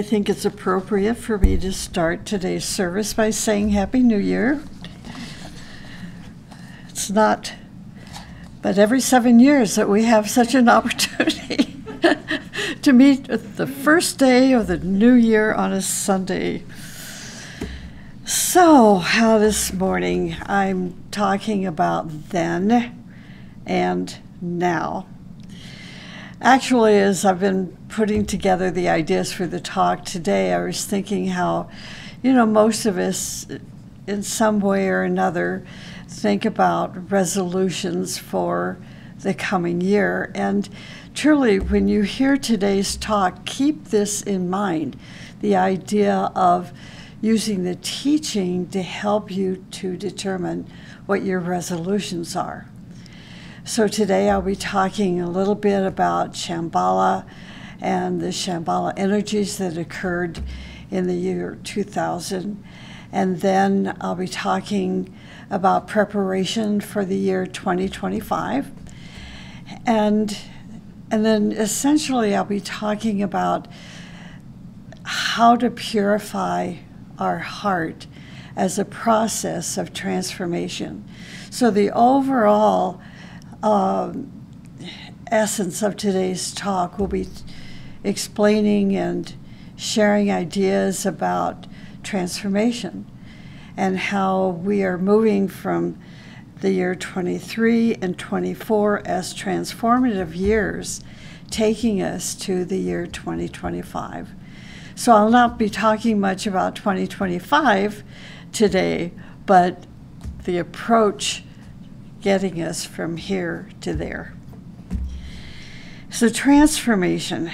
think it's appropriate for me to start today's service by saying Happy New Year. It's not but every 7 years that we have such an opportunity to meet the first day of the new year on a Sunday. So, how this morning I'm talking about then and now. Actually, as I've been putting together the ideas for the talk today, I was thinking how, most of us in some way or another think about resolutions for the coming year. And truly, when you hear today's talk, keep this in mind, the idea of using the teaching to help you to determine what your resolutions are. So today I'll be talking a little bit about Shambhala and the Shambhala energies that occurred in the year 2000. And then I'll be talking about preparation for the year 2025. And then essentially I'll be talking about how to purify our heart as a process of transformation. So the overall essence of today's talk will be explaining and sharing ideas about transformation and how we are moving from the year 23 and 24 as transformative years, taking us to the year 2025. So I'll not be talking much about 2025 today, but the approach getting us from here to there. So transformation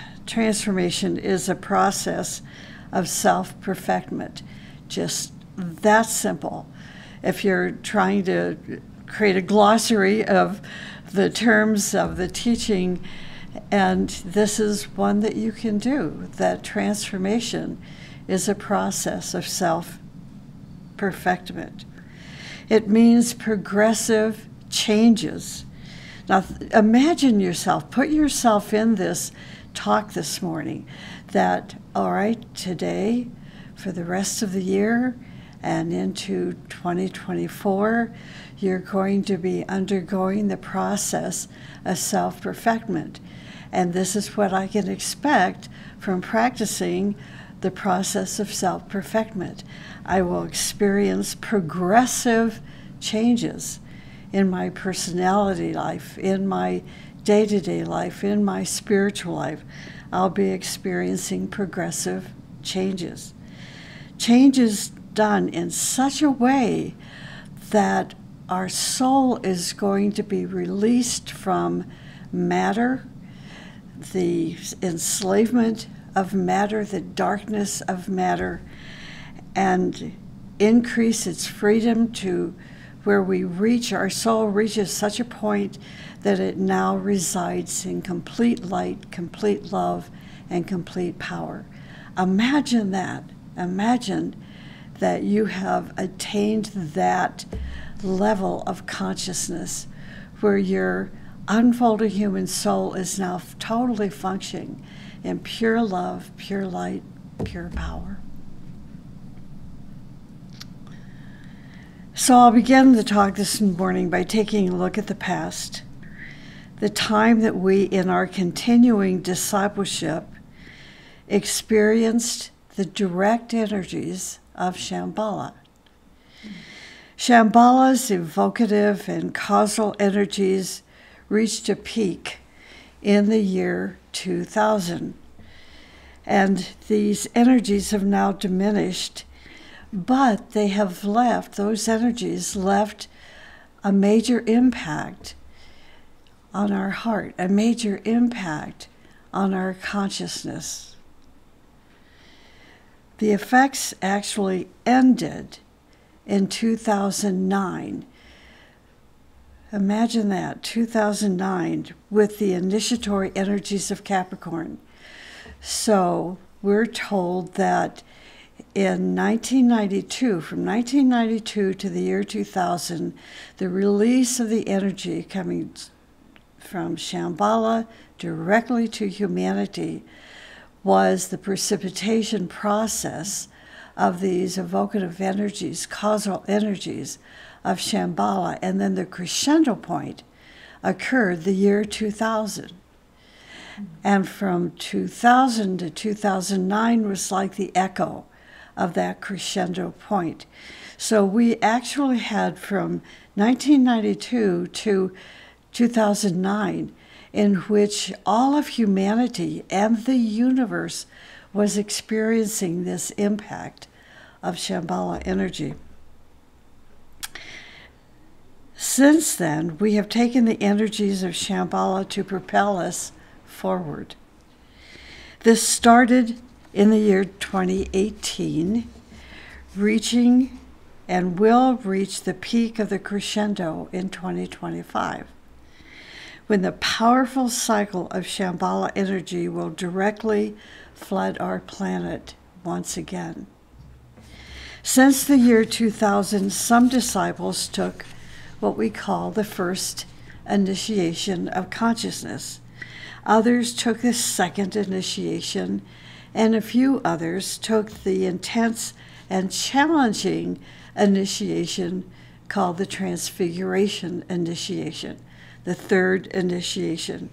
is a process of self-perfectment, just that simple. If you're trying to create a glossary of the terms of the teaching, and this is one that you can do, that transformation is a process of self-perfectment. It means progressive changes. Now, imagine yourself, put yourself in this talk this morning, that, all right, today, for the rest of the year and into 2024, you're going to be undergoing the process of self-perfectment. And this is what I can expect from practicing the process of self-perfectment. I will experience progressive changes in my personality life, in my day-to-day life, in my spiritual life. I'll be experiencing progressive changes. Changes done in such a way that our soul is going to be released from matter, the enslavement of matter, the darkness of matter, and increase its freedom to where our soul reaches such a point that it now resides in complete light, complete love, and complete power. Imagine that. Imagine that you have attained that level of consciousness where your unfolded human soul is now totally functioning in pure love, pure light, pure power. So I'll begin the talk this morning by taking a look at the past, the time that we, in our continuing discipleship, experienced the direct energies of Shambhala. Shambhala's evocative and causal energies reached a peak in the year 2000. And these energies have now diminished, but they have those energies left a major impact on our heart, a major impact on our consciousness. The effects actually ended in 2009. Imagine that, 2009, with the initiatory energies of Capricorn. So we're told that in 1992, from 1992 to the year 2000, the release of the energy coming from Shambhala directly to humanity was the precipitation process of these evocative energies, causal energies of Shambhala, and then the crescendo point occurred the year 2000. And from 2000 to 2009 was like the echo of that crescendo point. So we actually had from 1992 to 2009, in which all of humanity and the universe was experiencing this impact of Shambhala energy. Since then, we have taken the energies of Shambhala to propel us forward. This started in the year 2018, reaching and will reach the peak of the crescendo in 2025, when the powerful cycle of Shambhala energy will directly flood our planet once again. Since the year 2000, some disciples took what we call the first initiation of consciousness. Others took the second initiation, and a few others took the intense and challenging initiation called the Transfiguration initiation, the third initiation.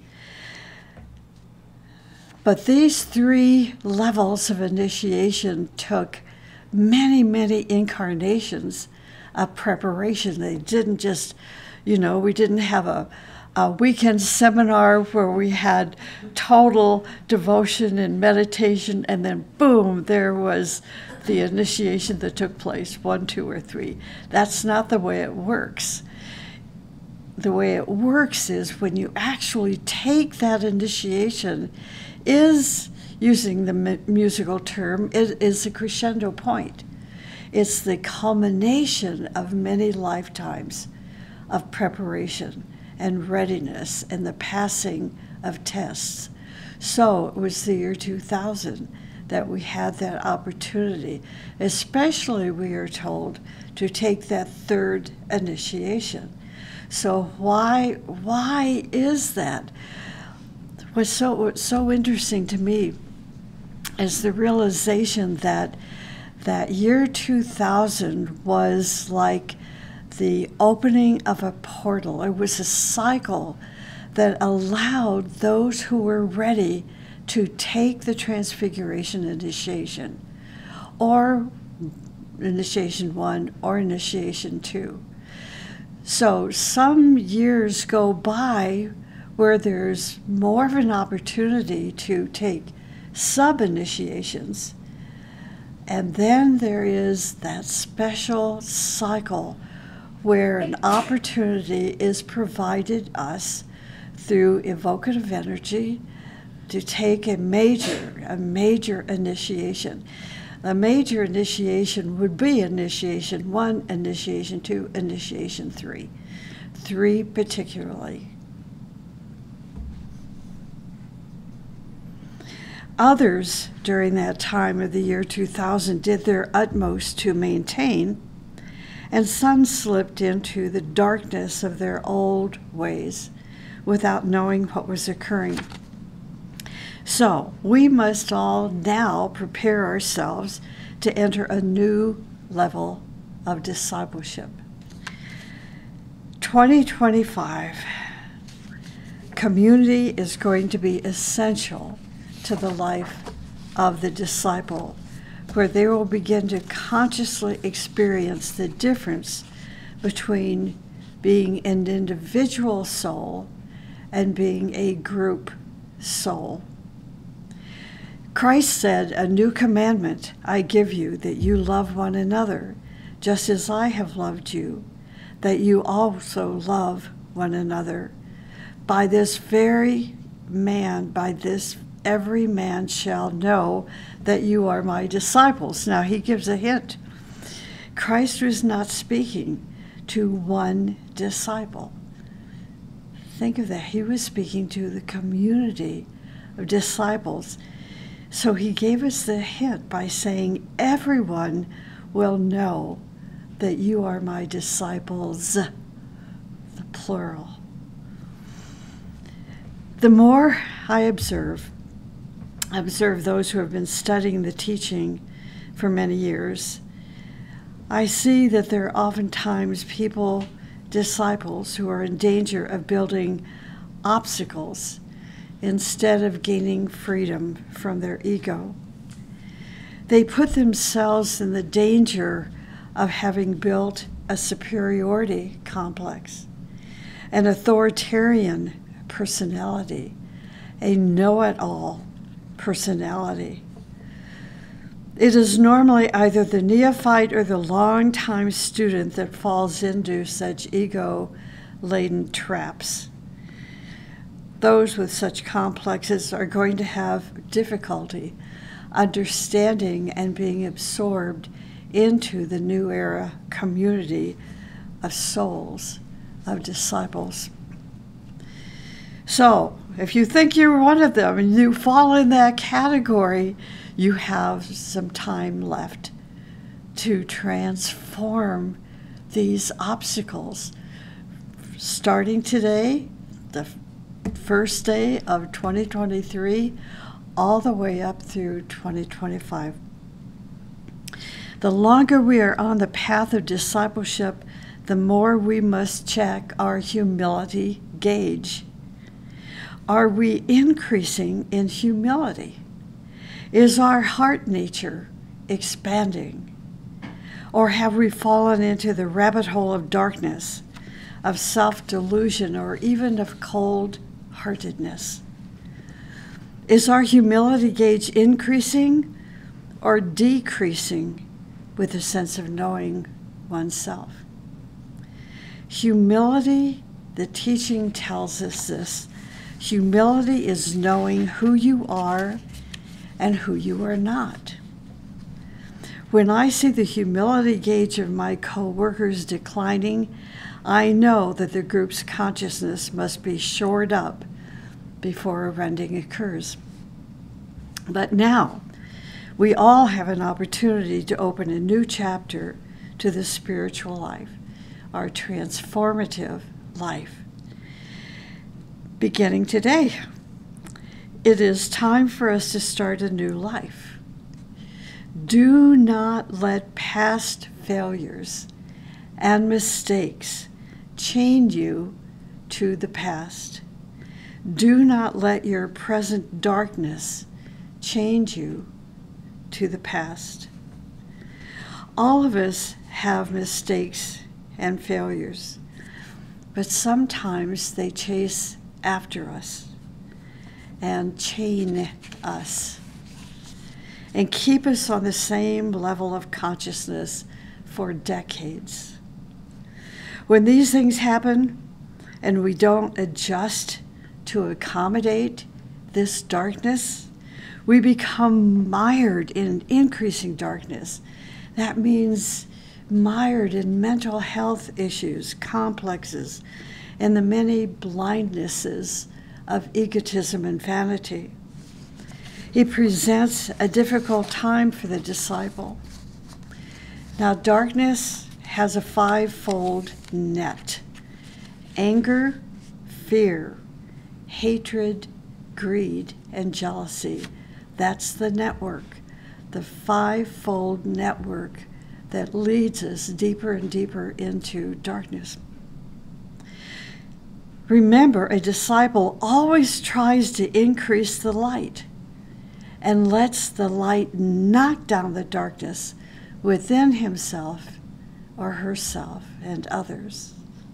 But these three levels of initiation took many, many incarnations of preparation. They didn't just, we didn't have a weekend seminar where we had total devotion and meditation, and then boom, there was the initiation that took place, 1, 2, or 3. That's not the way it works. The way it works is when you actually take that initiation, is, using the musical term, it is a crescendo point. It's the culmination of many lifetimes of preparation and readiness and the passing of tests. So it was the year 2000 that we had that opportunity, especially, we are told, to take that third initiation. So why is that? What's so interesting to me is the realization that that year 2000 was like the opening of a portal. It was a cycle that allowed those who were ready to take the Transfiguration initiation, or initiation 1 or initiation 2. So some years go by where there's more of an opportunity to take sub-initiations, and then there is that special cycle where an opportunity is provided us through evocative energy to take a major initiation. A major initiation would be initiation 1, initiation 2, initiation 3. 3 particularly. Others during that time of the year 2000 did their utmost to maintain, and some slipped into the darkness of their old ways without knowing what was occurring. So we must all now prepare ourselves to enter a new level of discipleship. 2025, community is going to be essential to the life of the disciple, where they will begin to consciously experience the difference between being an individual soul and being a group soul. Christ said, "A new commandment I give you, that you love one another, just as I have loved you, that you also love one another. By this every man shall know that you are my disciples." Now he gives a hint. Christ was not speaking to one disciple. Think of that. He was speaking to the community of disciples. So he gave us the hint by saying, everyone will know that you are my disciples, the plural. The more I observe observe those who have been studying the teaching for many years, I see that there are oftentimes people, disciples, who are in danger of building obstacles instead of gaining freedom from their ego. They put themselves in the danger of having built a superiority complex, an authoritarian personality, a know-it-all personality. It is normally either the neophyte or the long-time student that falls into such ego-laden traps. Those with such complexes are going to have difficulty understanding and being absorbed into the new era community of souls, of disciples. So, if you think you're one of them and you fall in that category, you have some time left to transform these obstacles. Starting today, the first day of 2023, all the way up through 2025. The longer we are on the path of discipleship, the more we must check our humility gauge. Are we increasing in humility? Is our heart nature expanding? Or have we fallen into the rabbit hole of darkness, of self-delusion, or even of cold-heartedness? Is our humility gauge increasing or decreasing with a sense of knowing oneself? Humility, the teaching tells us this, humility is knowing who you are and who you are not. When I see the humility gauge of my co-workers declining, I know that the group's consciousness must be shored up before a rending occurs. But now, we all have an opportunity to open a new chapter to the spiritual life, our transformative life. Beginning today, it is time for us to start a new life. Do not let past failures and mistakes chain you to the past. Do not let your present darkness change you to the past. All of us have mistakes and failures, but sometimes they chase after us and chain us and keep us on the same level of consciousness for decades. When these things happen and we don't adjust to accommodate this darkness, we become mired in increasing darkness. That means mired in mental health issues, complexes, and the many blindnesses of egotism and vanity. He presents a difficult time for the disciple. Now, darkness has a five-fold net: anger, fear, hatred, greed, and jealousy. That's the network, the five-fold network that leads us deeper and deeper into darkness. Remember, a disciple always tries to increase the light and lets the light knock down the darkness within himself or herself and others.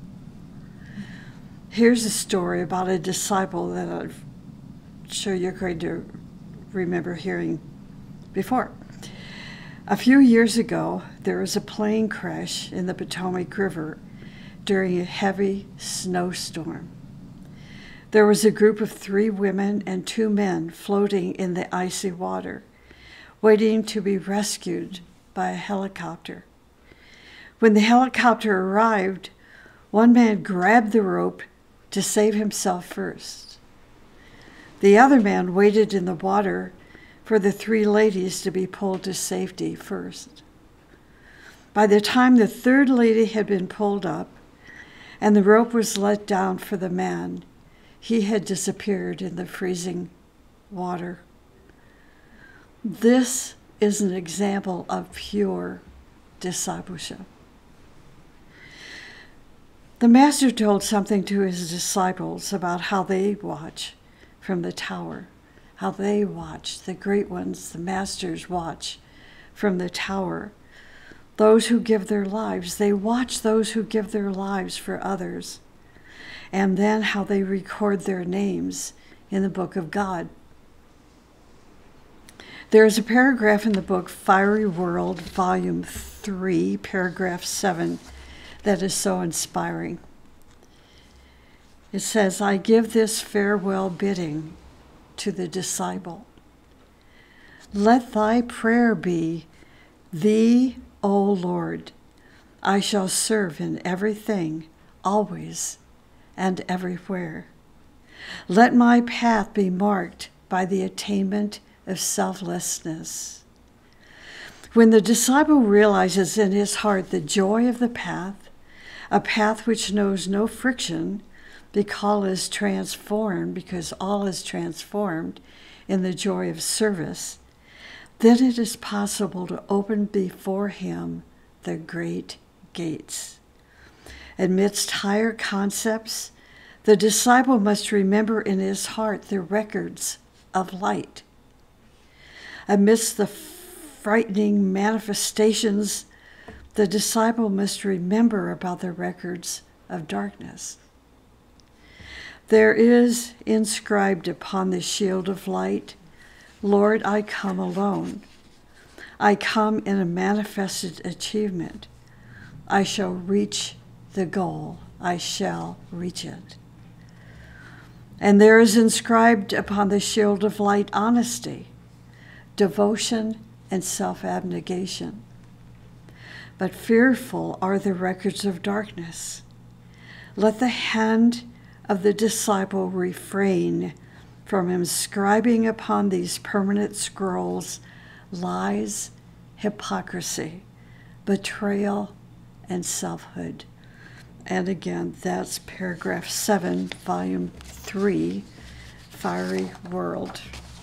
Here's a story about a disciple that I'm sure you're going to remember hearing before. A few years ago, there was a plane crash in the Potomac River during a heavy snowstorm. There was a group of 3 women and 2 men floating in the icy water, waiting to be rescued by a helicopter. When the helicopter arrived, one man grabbed the rope to save himself first. The other man waited in the water for the 3 ladies to be pulled to safety first. By the time the 3rd lady had been pulled up and the rope was let down for the man, he had disappeared in the freezing water. This is an example of pure discipleship. The Master told something to his disciples about how they watch from the tower, how they watch, the great ones, the Masters watch from the tower. Those who give their lives, they watch those who give their lives for others. And then how they record their names in the book of God. There is a paragraph in the book Fiery World, Volume 3, paragraph 7, that is so inspiring. It says, I give this farewell bidding to the disciple. Let thy prayer be, Thee, O Lord, I shall serve in everything, always, and everywhere. Let my path be marked by the attainment of selflessness. When the disciple realizes in his heart the joy of the path, a path which knows no friction because all is transformed in the joy of service, then it is possible to open before him the great gates. Amidst higher concepts, the disciple must remember in his heart the records of light. Amidst the frightening manifestations, the disciple must remember about the records of darkness. There is inscribed upon the shield of light, Lord, I come alone. I come in a manifested achievement. I shall reach the goal. I shall reach it. And there is inscribed upon the shield of light honesty, devotion, and self-abnegation. But fearful are the records of darkness. Let the hand of the disciple refrain from inscribing upon these permanent scrolls lies, hypocrisy, betrayal, and selfhood. And again, that's paragraph 7, volume 3, Fiery World.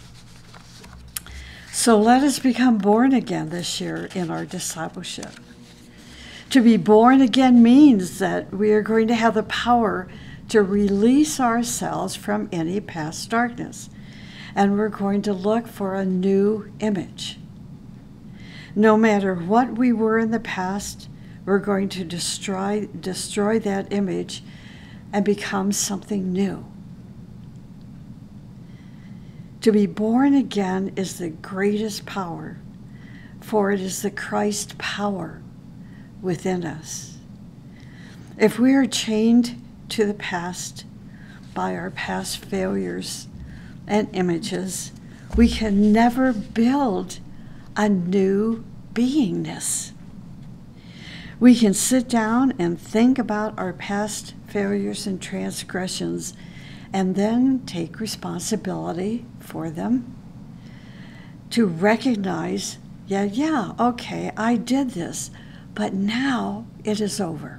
So let us become born again this year in our discipleship. To be born again means that we are going to have the power to release ourselves from any past darkness, and we're going to look for a new image. No matter what we were in the past, we're going to destroy that image and become something new. To be born again is the greatest power, for it is the Christ power within us. If we are chained to the past by our past failures and images, we can never build a new beingness. We can sit down and think about our past failures and transgressions and then take responsibility for them, to recognize, okay, I did this, but now it is over.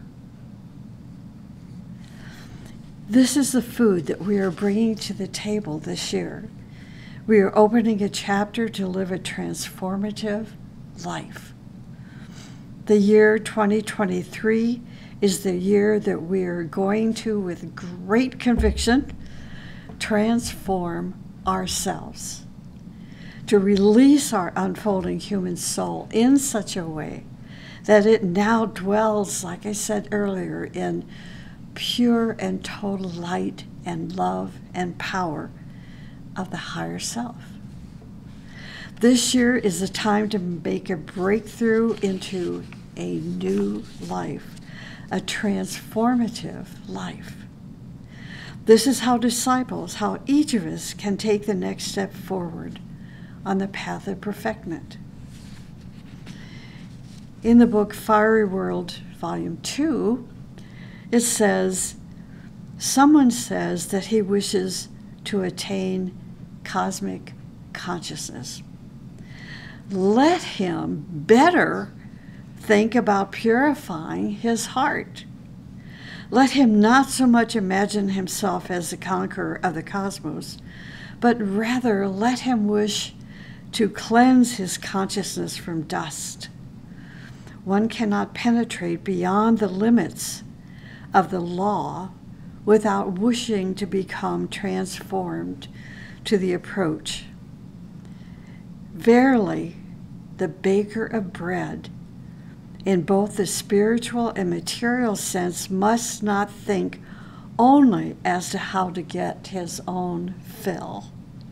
This is the food that we are bringing to the table this year. We are opening a chapter to live a transformative life. The year 2023 is the year that we are going to, with great conviction, transform ourselves, to release our unfolding human soul in such a way that it now dwells, like I said earlier, in pure and total light and love and power of the higher self. This year is the time to make a breakthrough into a new life, a transformative life. This is how each of us can take the next step forward on the path of perfectment. In the book Fiery World, Volume 2, it says, someone says that he wishes to attain cosmic consciousness. Let him better think about purifying his heart. Let him not so much imagine himself as the conqueror of the cosmos, but rather let him wish to cleanse his consciousness from dust. One cannot penetrate beyond the limits of the law without wishing to become transformed to the approach. Verily, the baker of bread, in both the spiritual and material sense, must not think only as to how to get his own fill.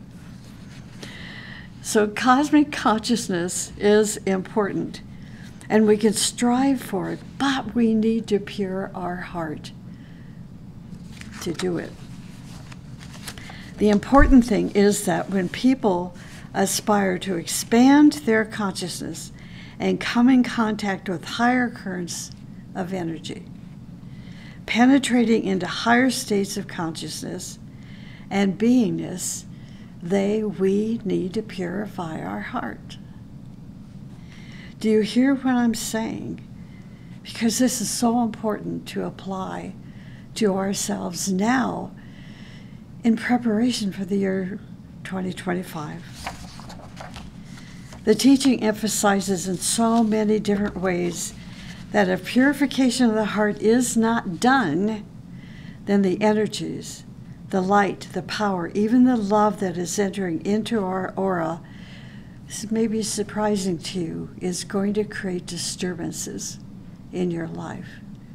So cosmic consciousness is important, and we can strive for it, but we need to pure our heart to do it. The important thing is that when people aspire to expand their consciousness and come in contact with higher currents of energy, penetrating into higher states of consciousness and beingness, we need to purify our heart. Do you hear what I'm saying? Because this is so important to apply to ourselves now in preparation for the year 2025. The teaching emphasizes in so many different ways that if purification of the heart is not done, then the energies, the light, the power, even the love that is entering into our aura, this may be surprising to you, is going to create disturbances in your life.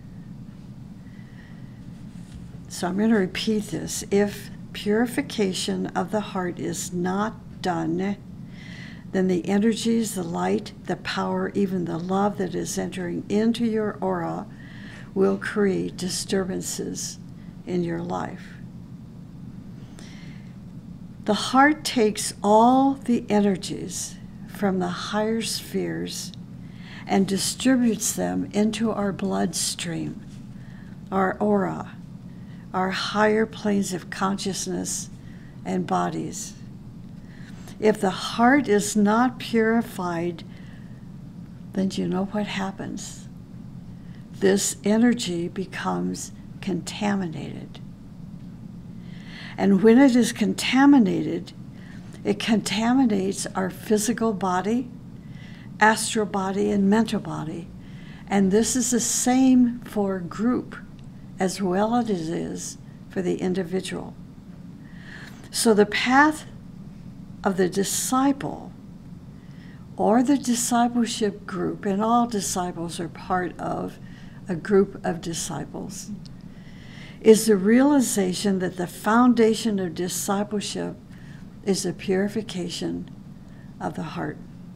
So I'm going to repeat this. If purification of the heart is not done, then the energies, the light, the power, even the love that is entering into your aura will create disturbances in your life. The heart takes all the energies from the higher spheres and distributes them into our bloodstream, our aura, our higher planes of consciousness and bodies. If the heart is not purified, then you know what happens. This energy becomes contaminated. And when it is contaminated, it contaminates our physical body, astral body, and mental body. And this is the same for group as well as it is for the individual. So the path of the disciple or the discipleship group, and all disciples are part of a group of disciples, is the realization that the foundation of discipleship is the purification of the heart.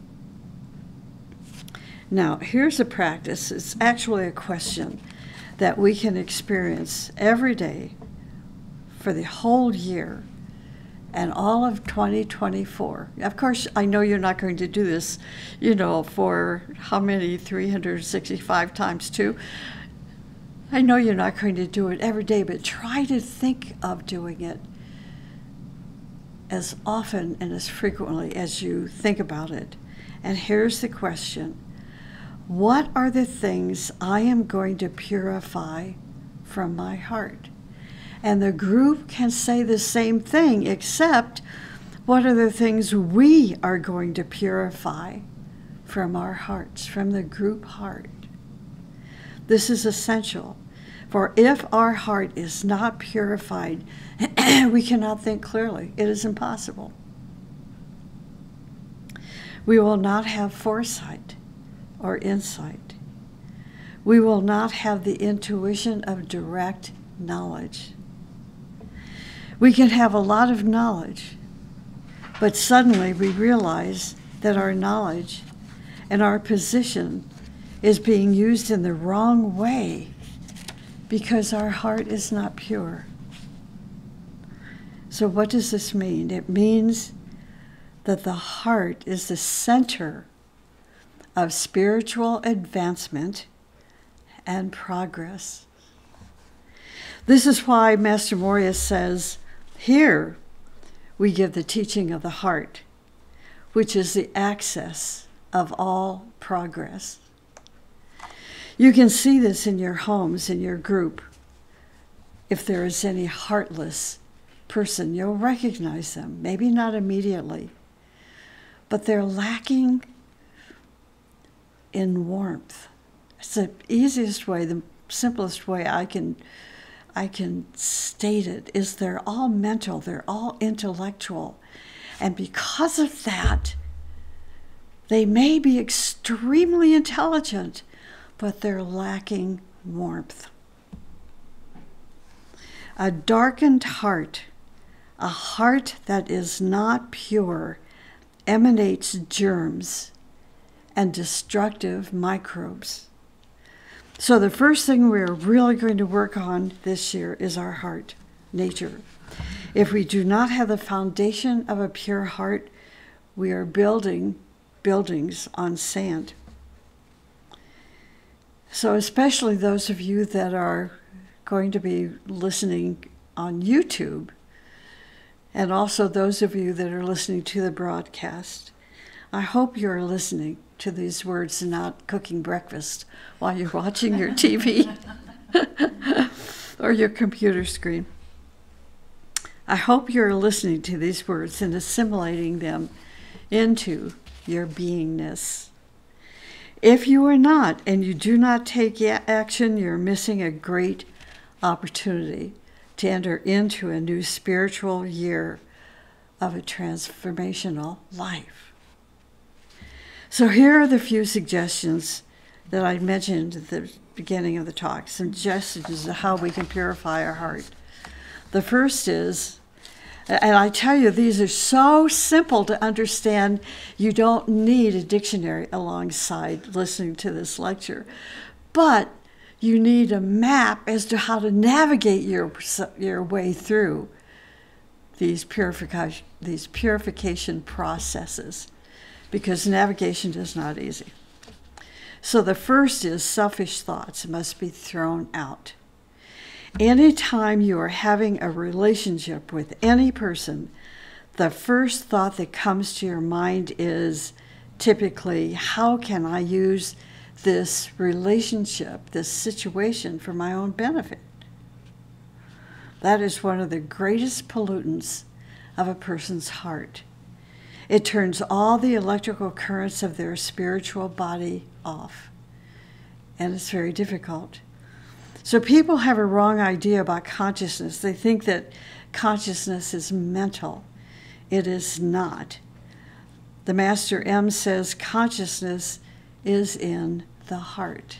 Now, here's a practice. It's actually a question that we can experience every day for the whole year and all of 2024. Of course, I know you're not going to do this, for how many? 365 times 2. I know you're not going to do it every day, but try to think of doing it as often and as frequently as you think about it. And here's the question. What are the things I am going to purify from my heart? And the group can say the same thing, except what are the things we are going to purify from our hearts, from the group heart? This is essential, for if our heart is not purified, we cannot think clearly. It is impossible. We will not have foresight or insight. We will not have the intuition of direct knowledge. We can have a lot of knowledge, but suddenly we realize that our knowledge and our position is being used in the wrong way because our heart is not pure. So what does this mean? It means that the heart is the center of spiritual advancement and progress. This is why Master Morya says, here we give the teaching of the heart, which is the access of all progress. You can see this in your homes, in your group. If there is any heartless person, you'll recognize them, maybe not immediately, but they're lacking in warmth. It's the easiest way, the simplest way I can state it is they're all mental, they're all intellectual. And because of that, they may be extremely intelligent, but they're lacking warmth. A darkened heart, a heart that is not pure, emanates germs and destructive microbes. So the first thing we're really going to work on this year is our heart, nature. If we do not have the foundation of a pure heart, we are building buildings on sand. So especially those of you that are going to be listening on YouTube, and also those of you that are listening to the broadcast, I hope you're listening to these words and not cooking breakfast while you're watching your TV or your computer screen. I hope you're listening to these words and assimilating them into your beingness. If you are not, and you do not take action, you're missing a great opportunity to enter into a new spiritual year of a transformational life. So here are the few suggestions that I mentioned at the beginning of the talk, suggestions of how we can purify our heart. The first is, and I tell you, these are so simple to understand, you don't need a dictionary alongside listening to this lecture. But you need a map as to how to navigate your way through these purification processes, because navigation is not easy. So the first is selfish thoughts must be thrown out. Anytime you are having a relationship with any person, the first thought that comes to your mind is typically, how can I use this relationship, this situation for my own benefit? That is one of the greatest pollutants of a person's heart. It turns all the electrical currents of their spiritual body off, and it's very difficult. So people have a wrong idea about consciousness. They think that consciousness is mental. It is not. The Master M says consciousness is in the heart.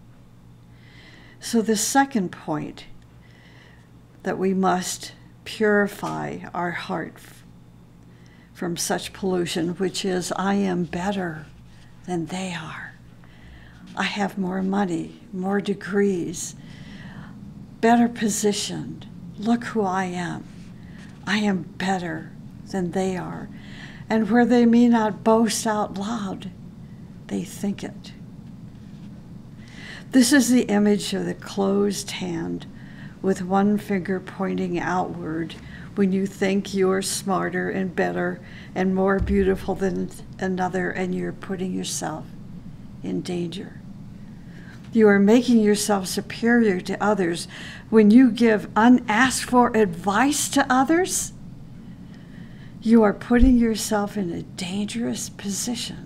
So the second point, that we must purify our heart from such pollution, which is, I am better than they are. I have more money, more degrees, better positioned. Look who I am. I am better than they are. And where they may not boast out loud, they think it. This is the image of the closed hand with one finger pointing outward when you think you're smarter and better and more beautiful than another, and you're putting yourself in danger. You are making yourself superior to others when you give unasked for advice to others. You are putting yourself in a dangerous position.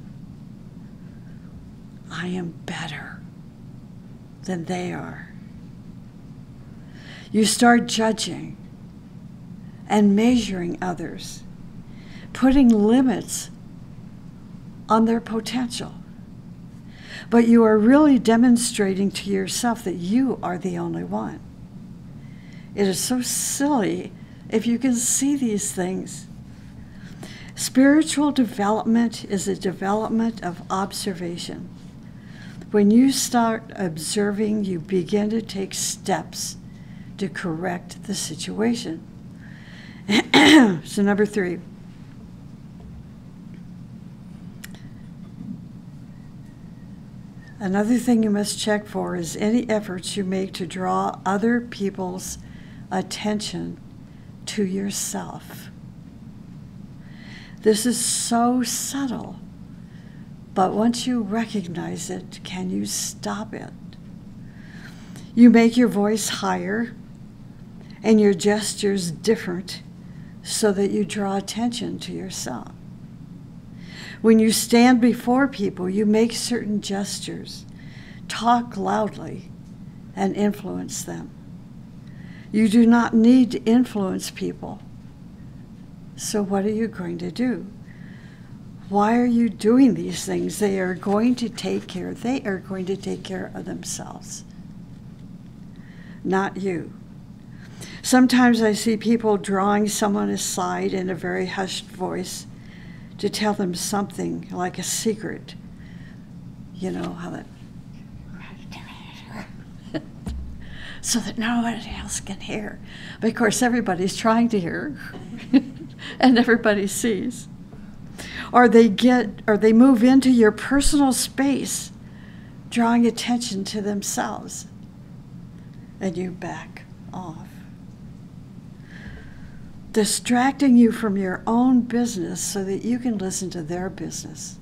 I am better than they are. You start judging and measuring others, putting limits on their potential. But you are really demonstrating to yourself that you are the only one. It is so silly if you can see these things. Spiritual development is a development of observation. When you start observing, you begin to take steps to correct the situation. So number 3. Another thing you must check for is any efforts you make to draw other people's attention to yourself. This is so subtle, but once you recognize it, can you stop it? You make your voice higher and your gestures different so that you draw attention to yourself. When you stand before people, you make certain gestures, talk loudly, and influence them. You do not need to influence people. So what are you going to do? Why are you doing these things? They are going to take care of themselves, not you. Sometimes I see people drawing someone aside in a very hushed voice to tell them something like a secret. You know how that, so that nobody else can hear. But of course, everybody's trying to hear, and everybody sees. Or they move into your personal space, drawing attention to themselves, and you back off, distracting you from your own business so that you can listen to their business.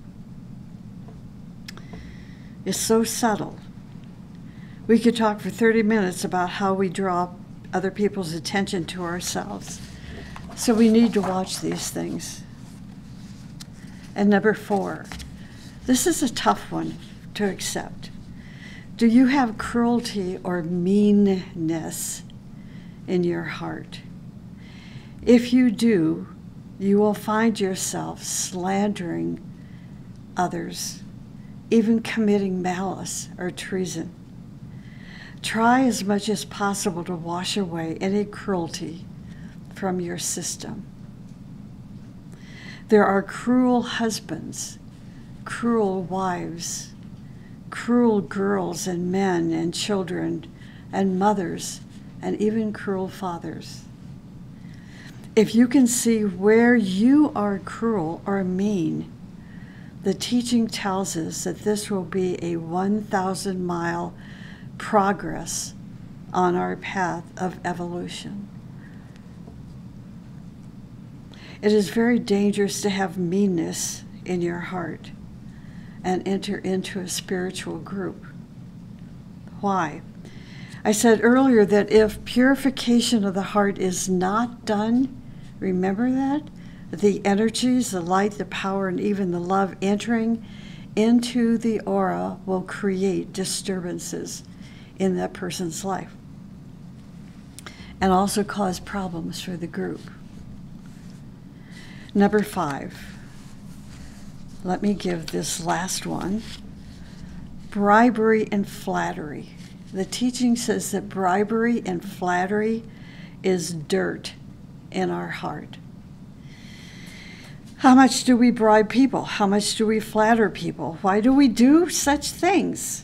It's so subtle. We could talk for 30 minutes about how we draw other people's attention to ourselves. So we need to watch these things. And number 4, this is a tough one to accept. Do you have cruelty or meanness in your heart? If you do, you will find yourself slandering others, even committing malice or treason. Try as much as possible to wash away any cruelty from your system. There are cruel husbands, cruel wives, cruel girls and men and children and mothers, and even cruel fathers. If you can see where you are cruel or mean, the teaching tells us that this will be a 1,000-mile progress on our path of evolution. It is very dangerous to have meanness in your heart and enter into a spiritual group. Why? I said earlier that if purification of the heart is not done, remember that? The energies, the light, the power, and even the love entering into the aura will create disturbances in that person's life and also cause problems for the group. Number 5, let me give this last one. Bribery and flattery. The teaching says that bribery and flattery is dirt in our heart. How much do we bribe people? How much do we flatter people? Why do we do such things?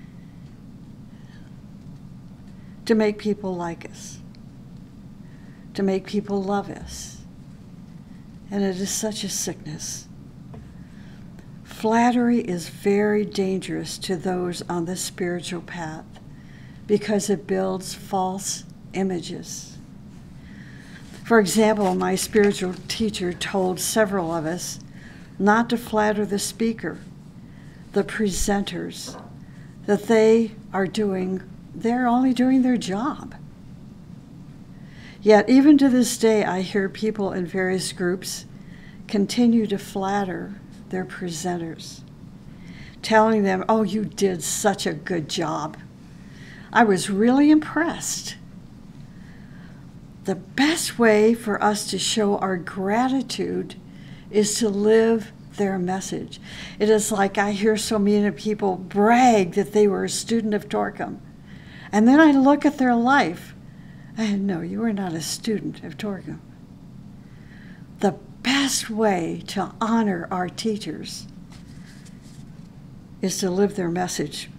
To make people like us, to make people love us. And it is such a sickness. Flattery is very dangerous to those on the spiritual path because it builds false images. For example, my spiritual teacher told several of us not to flatter the speaker, the presenters, that they're only doing their job. Yet, even to this day, I hear people in various groups continue to flatter their presenters, telling them, "Oh, you did such a good job. I was really impressed." The best way for us to show our gratitude is to live their message. It is like I hear so many people brag that they were a student of Torcom, and then I look at their life. And no, you are not a student of Torcom. The best way to honor our teachers is to live their message.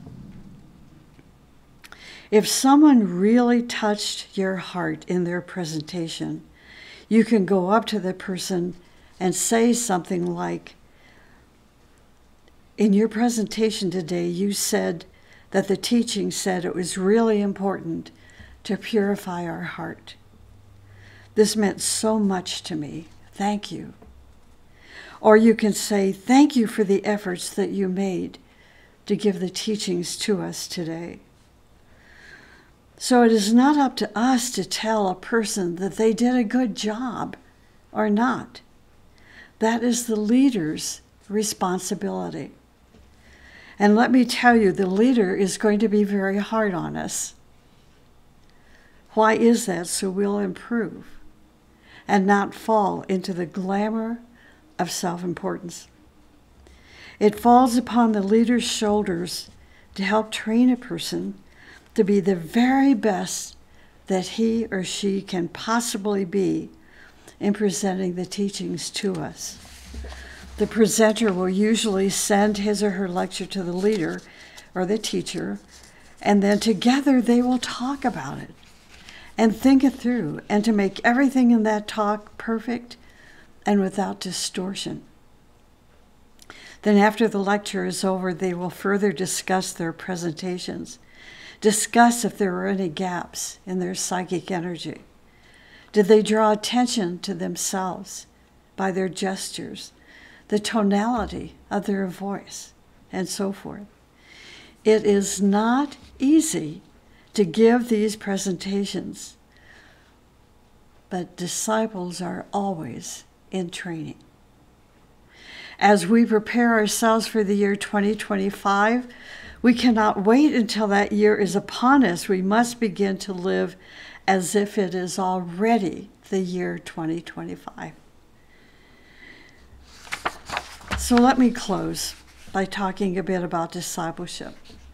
If someone really touched your heart in their presentation, you can go up to the person and say something like, "In your presentation today, you said that the teaching said it was really important to purify our heart. This meant so much to me. Thank you." Or you can say, "Thank you for the efforts that you made to give the teachings to us today." So it is not up to us to tell a person that they did a good job or not. That is the leader's responsibility. And let me tell you, the leader is going to be very hard on us. Why is that? So we'll improve and not fall into the glamour of self-importance. It falls upon the leader's shoulders to help train a person to be the very best that he or she can possibly be in presenting the teachings to us. The presenter will usually send his or her lecture to the leader or the teacher, and then together they will talk about it and think it through, and to make everything in that talk perfect and without distortion. Then after the lecture is over, they will further discuss their presentations, discuss if there were any gaps in their psychic energy. Did they draw attention to themselves by their gestures, the tonality of their voice, and so forth? It is not easy to give these presentations, but disciples are always in training. As we prepare ourselves for the year 2025, we cannot wait until that year is upon us. We must begin to live as if it is already the year 2025. So let me close by talking a bit about discipleship.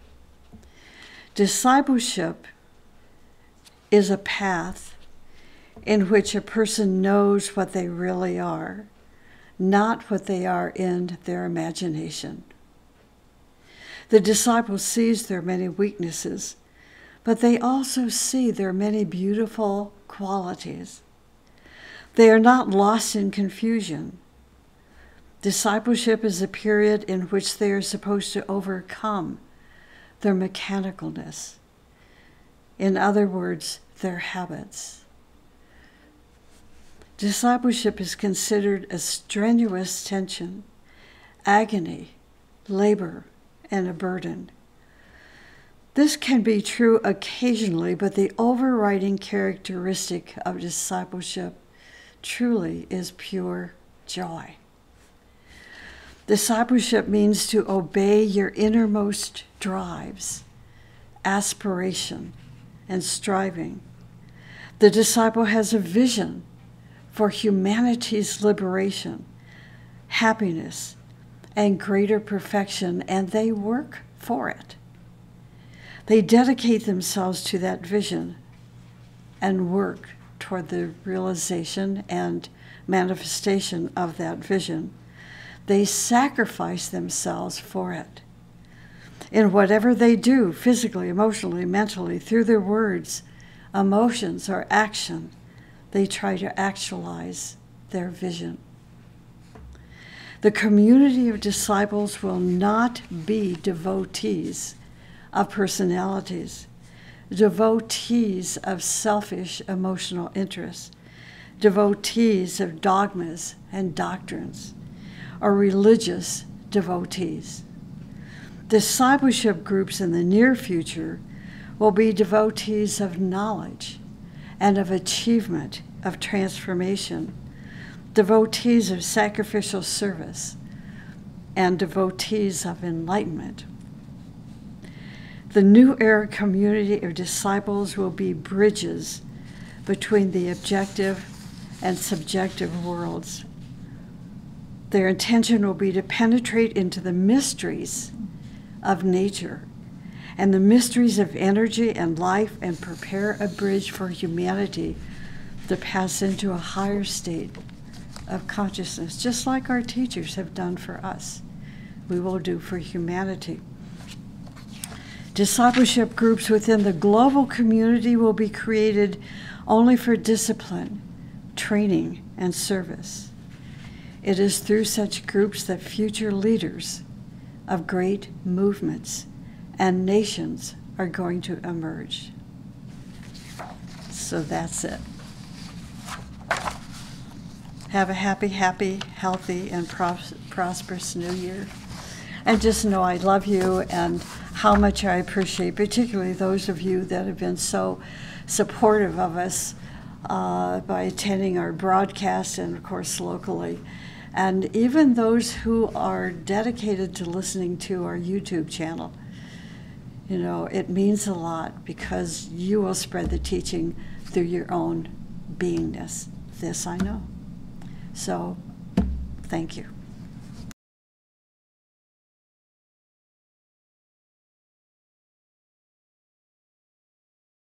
Discipleship is a path in which a person knows what they really are, not what they are in their imagination. The disciple sees their many weaknesses, but they also see their many beautiful qualities. They are not lost in confusion. Discipleship is a period in which they are supposed to overcome their mechanicalness. In other words, their habits. Discipleship is considered a strenuous tension, agony, labor, and a burden. This can be true occasionally, but the overriding characteristic of discipleship truly is pure joy. Discipleship means to obey your innermost drives, aspiration, and striving. The disciple has a vision for humanity's liberation, happiness, and greater perfection, and they work for it. They dedicate themselves to that vision and work toward the realization and manifestation of that vision. They sacrifice themselves for it. In whatever they do, physically, emotionally, mentally, through their words, emotions, or action, they try to actualize their vision. The community of disciples will not be devotees of personalities, devotees of selfish emotional interests, devotees of dogmas and doctrines, or religious devotees. Discipleship groups in the near future will be devotees of knowledge and of achievement, of transformation, devotees of sacrificial service, and devotees of enlightenment. The new era community of disciples will be bridges between the objective and subjective worlds. Their intention will be to penetrate into the mysteries of nature and the mysteries of energy and life, and prepare a bridge for humanity to pass into a higher state of consciousness, just like our teachers have done for us. We will do for humanity. Discipleship groups within the global community will be created only for discipline, training, and service. It is through such groups that future leaders of great movements and nations are going to emerge. So that's it. Have a happy, healthy, and prosperous new year. And just know I love you and how much I appreciate, particularly those of you that have been so supportive of us by attending our broadcast and, of course, locally. And even those who are dedicated to listening to our YouTube channel, you know, it means a lot because you will spread the teaching through your own beingness. This I know. So, thank you.